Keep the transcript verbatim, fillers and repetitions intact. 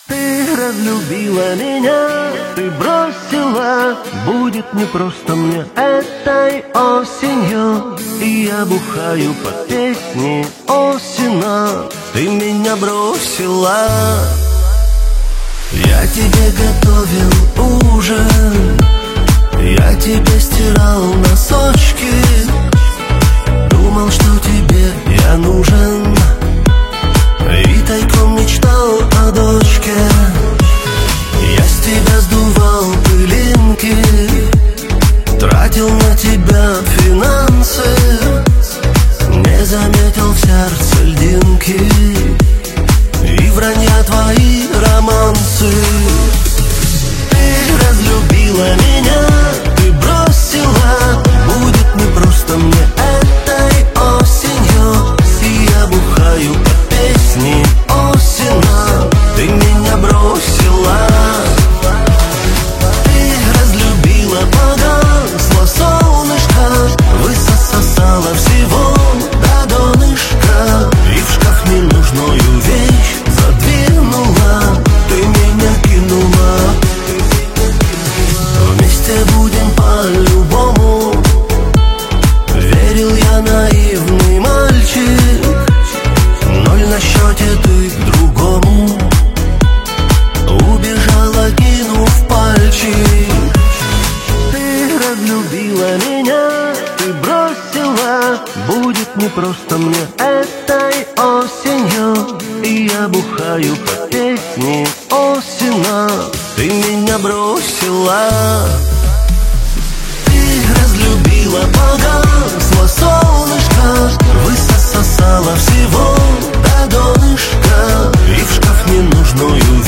Ты разлюбила меня, ты бросила. Будет непросто мне этой осенью, и я бухаю под песни осена. Ты меня бросила. Я тебе готовил ужин, я тебе стирал носочки. Думал, что тебе я нужен, и тайком мечтал о дочке. Я с тебя сдувал пылинки, тратил на тебя финансы, не заметил в сердце льдинки и вранья твои романсы. Ты разлюбила меня, ты бросила. Будет непросто мне этой осенью, и я бухаю под песни осена. Ты меня бросила. Ты разлюбила, погасло солнышко, высосала всего до донышка, и в шкаф ненужную вещь задвинула. Ты меня кинула. Вместе будем по-любому, верил я, наивный мальчик. Ноль на счете, ты к другому убежала, кинув пальчик. Ты разлюбила меня, ты бросила. Будет непросто мне этой осенью, и я бухаю под песни осена. Ты меня бросила. Ты разлюбила, погасло солнышко, высосала всего до донышка, и в шкаф ненужную